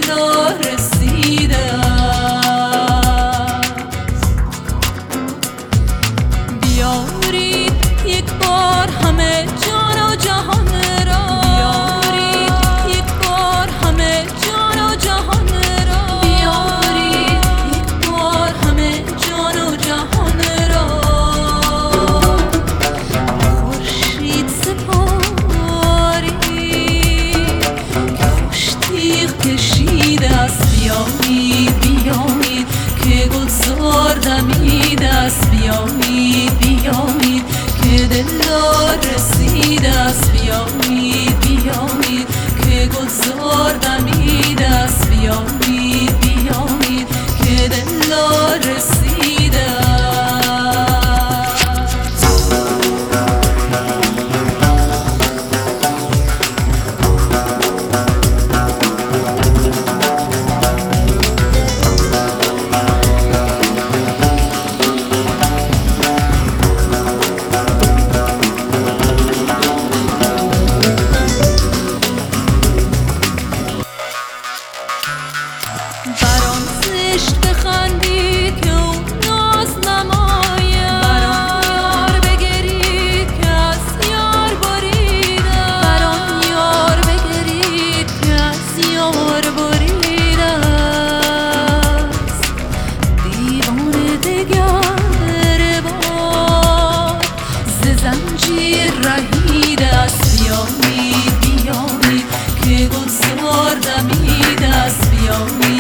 لا رسیده بیارید یک بار همه جان و جهان را بیارید یک بار همه جان و جهان را بیارید یک بار همه جان و جهان را خورشید سپاری که خوش تیغ کشیده است بیایید بیایید که گلزار دمیده است بیایید بیایید که دلدار رسیده است بیایید بیایید که گلزار دمیده است بیایید بیایید که دلدار رسیده برام زشت بخندی که اون ناز نمایم برام یار بگرید که از یار بریده برام یار بگرید که از یار بریده است دیوانه دگر بار ز زنجیر رهیده است بیایید بیایید که گلزار دمیده است بیایید